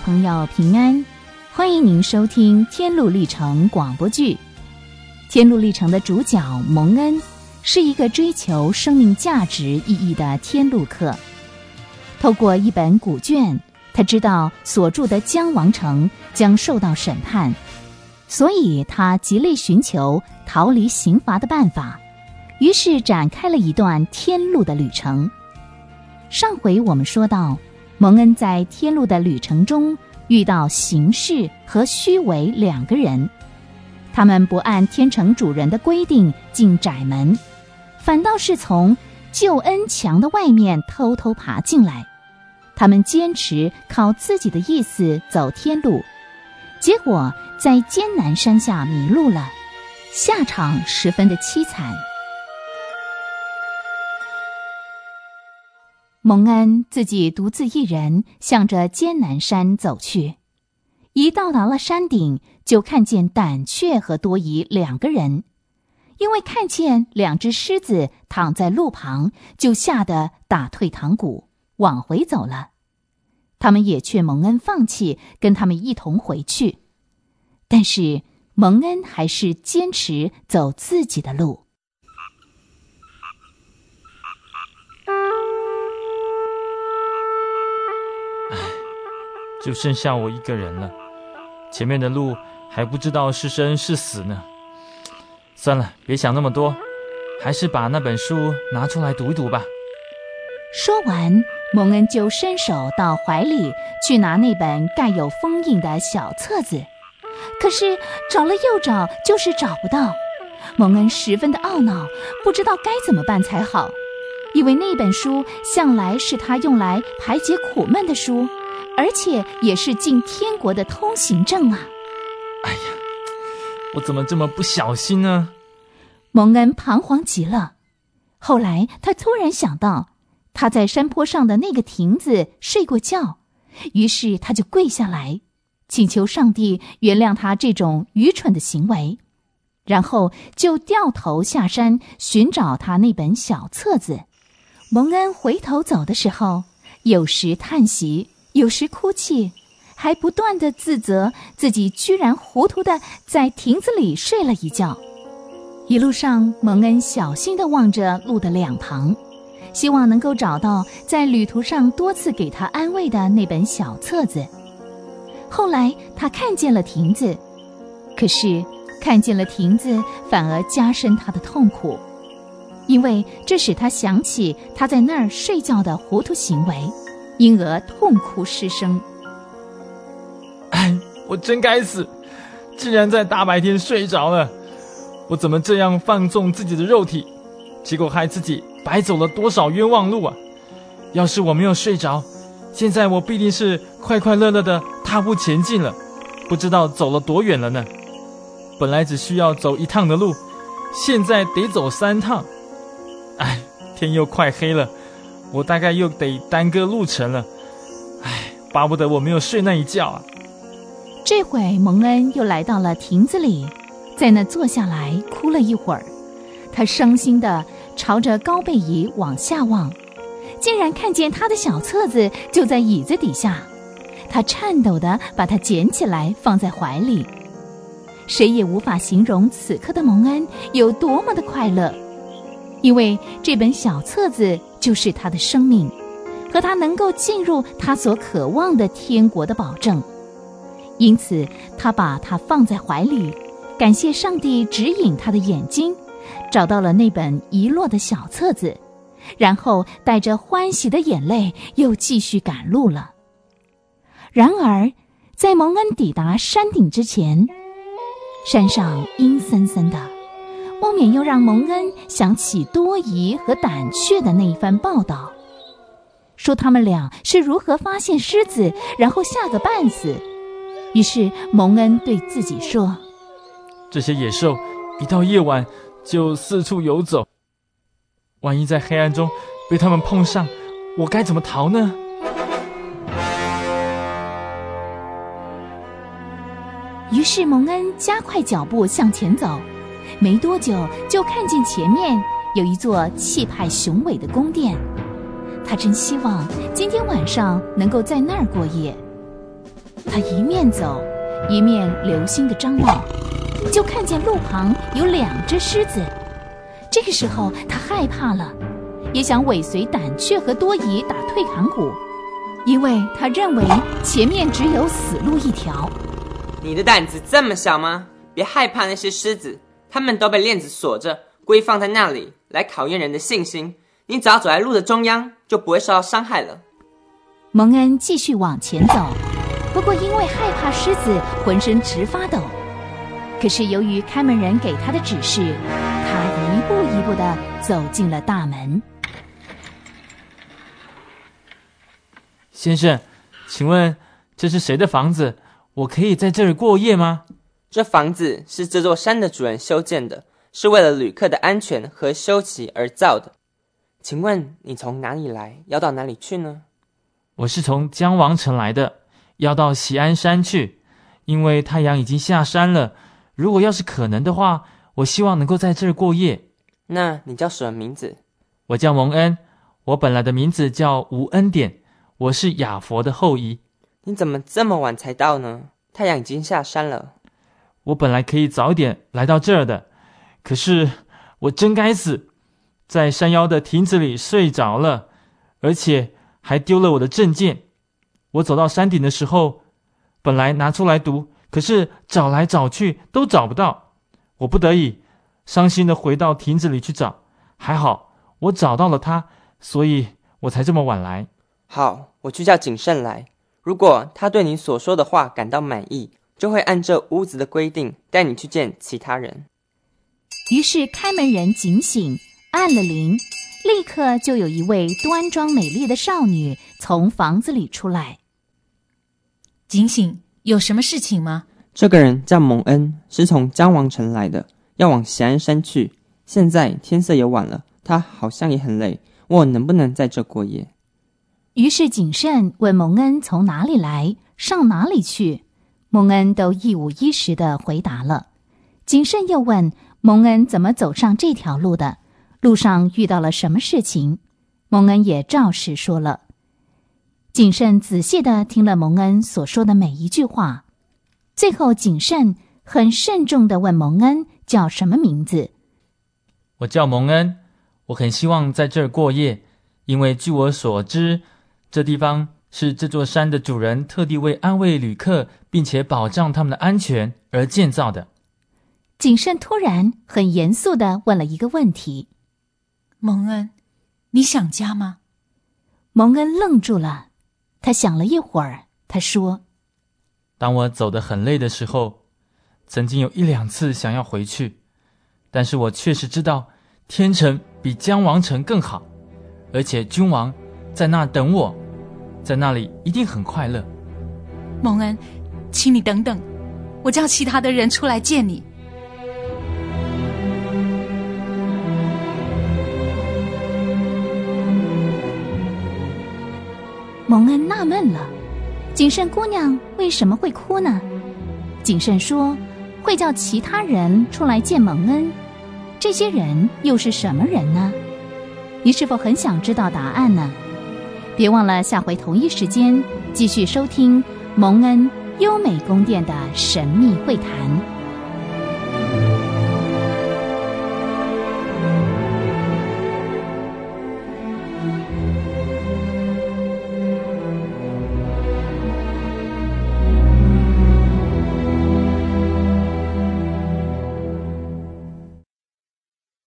朋友平安，欢迎您收听天路历程广播剧。天路历程的主角蒙恩是一个追求生命价值意义的天路客。透过一本古卷，他知道所住的姜王城将受到审判，所以他极力寻求逃离刑罚的办法，于是展开了一段天路的旅程。上回我们说到，蒙恩在天路的旅程中遇到形式和虚伪两个人，他们不按天城主人的规定进窄门，反倒是从救恩墙的外面偷偷爬进来。他们坚持靠自己的意思走天路，结果在艰难山下迷路了，下场十分的凄惨。蒙恩自己独自一人向着艰难山走去，一到达了山顶，就看见胆怯和多疑两个人，因为看见两只狮子躺在路旁，就吓得打退堂鼓，往回走了。他们也劝蒙恩放弃，跟他们一同回去，但是蒙恩还是坚持走自己的路。 就剩下我一个人了，前面的路还不知道是生是死呢。算了，别想那么多，还是把那本书拿出来读一读吧。 说完，蒙恩就伸手到怀里去拿那本盖有封印的小册子，可是找了又找，就是找不到。蒙恩十分的懊恼，不知道该怎么办才好，因为那本书向来是他用来排解苦闷的书，而且也是进天国的通行证啊！ 哎呀，我怎么这么不小心呢？ 蒙恩彷徨极了。后来他突然想到，他在山坡上的那个亭子睡过觉，于是他就跪下来，请求上帝原谅他这种愚蠢的行为，然后就掉头下山寻找他那本小册子。蒙恩回头走的时候，有时叹息，有时哭泣，还不断地自责自己居然糊涂地在亭子里睡了一觉。一路上，蒙恩小心地望着路的两旁，希望能够找到在旅途上多次给他安慰的那本小册子。后来他看见了亭子，可是看见了亭子反而加深他的痛苦，因为这使他想起他在那儿睡觉的糊涂行为，因而痛哭失声。 哎，我真该死，竟然在大白天睡着了。我怎么这样放纵自己的肉体，结果害自己白走了多少冤枉路啊！要是我没有睡着，现在我必定是快快乐乐的踏步前进了，不知道走了多远了呢。本来只需要走一趟的路，现在得走3趟。哎，天又快黑了，我大概又得耽搁路程了。哎，巴不得我没有睡那一觉啊！ 这会蒙恩又来到了亭子里，在那坐下来哭了一会儿。他伤心地朝着高背椅往下望，竟然看见他的小册子就在椅子底下。他颤抖地把它捡起来放在怀里。谁也无法形容此刻的蒙恩有多么的快乐，因为这本小册子就是他的生命，和他能够进入他所渴望的天国的保证。因此他把它放在怀里，感谢上帝指引他的眼睛，找到了那本遗落的小册子，然后带着欢喜的眼泪又继续赶路了。然而在蒙恩抵达山顶之前，山上阴森森的，不免又让蒙恩想起多疑和胆怯的那一番报道，说他们俩是如何发现狮子然后吓个半死。于是蒙恩对自己说， 这些野兽一到夜晚就四处游走，万一在黑暗中被他们碰上，我该怎么逃呢？ 于是蒙恩加快脚步向前走，没多久就看见前面有一座气派雄伟的宫殿。他真希望今天晚上能够在那儿过夜。 他一面走，一面留心地张望，就看见路旁有2只狮子。这个时候他害怕了，也想尾随胆怯和多疑打退堂鼓，因为他认为前面只有死路一条。 你的胆子这么小吗？别害怕那些狮子，他们都被链子锁着，故意放在那里来考验人的信心。你只要走在路的中央，就不会受到伤害了。 蒙恩继续往前走，不过因为害怕狮子，浑身直发抖。可是由于看门人给他的指示，他一步一步地走进了大门。 先生，请问这是谁的房子？我可以在这里过夜吗？ 这房子是这座山的主人修建的，是为了旅客的安全和休息而造的。请问你从哪里来，要到哪里去呢？ 我是从江王城来的，要到锡安山去，因为太阳已经下山了。如果要是可能的话，我希望能够在这儿过夜。 那你叫什么名字？ 我叫蒙恩，我本来的名字叫吴恩典，我是亚佛的后裔。 你怎么这么晚才到呢？太阳已经下山了。 我本来可以早一点来到这儿的，可是我真该死，在山腰的亭子里睡着了，而且还丢了我的证件。我走到山顶的时候，本来拿出来读，可是找来找去都找不到。我不得已伤心地回到亭子里去找，还好我找到了它，所以我才这么晚来。 好，我去叫谨慎来，如果他对你所说的话感到满意，就会按这屋子的规定带你去见其他人。 于是开门人警醒，按了铃，立刻就有一位端庄美丽的少女从房子里出来。 警醒，有什么事情吗？ 这个人叫蒙恩，是从江王城来的，要往锡安山去。现在天色也晚了，他好像也很累，问我能不能在这过夜。 于是谨慎问蒙恩从哪里来，上哪里去。蒙恩都一五一十地回答了。谨慎又问蒙恩怎么走上这条路的，路上遇到了什么事情。蒙恩也照实说了。谨慎仔细地听了蒙恩所说的每一句话，最后谨慎很慎重地问蒙恩叫什么名字。 我叫蒙恩，我很希望在这儿过夜，因为据我所知，这地方是这座山的主人特地为安慰旅客并且保障他们的安全而建造的。 谨慎突然很严肃地问了一个问题： 蒙恩，你想家吗？ 蒙恩愣住了，他想了一会儿，他说： 当我走得很累的时候，曾经有1-2次想要回去，但是我确实知道天城比江王城更好，而且君王在那等我，在那里一定很快乐。 蒙恩，请你等等，我叫其他的人出来见你。 蒙恩纳闷了，谨慎姑娘为什么会哭呢？谨慎说会叫其他人出来见蒙恩，这些人又是什么人呢？你是否很想知道答案呢？别忘了下回同一时间继续收听蒙恩优美宫殿的神秘会谈。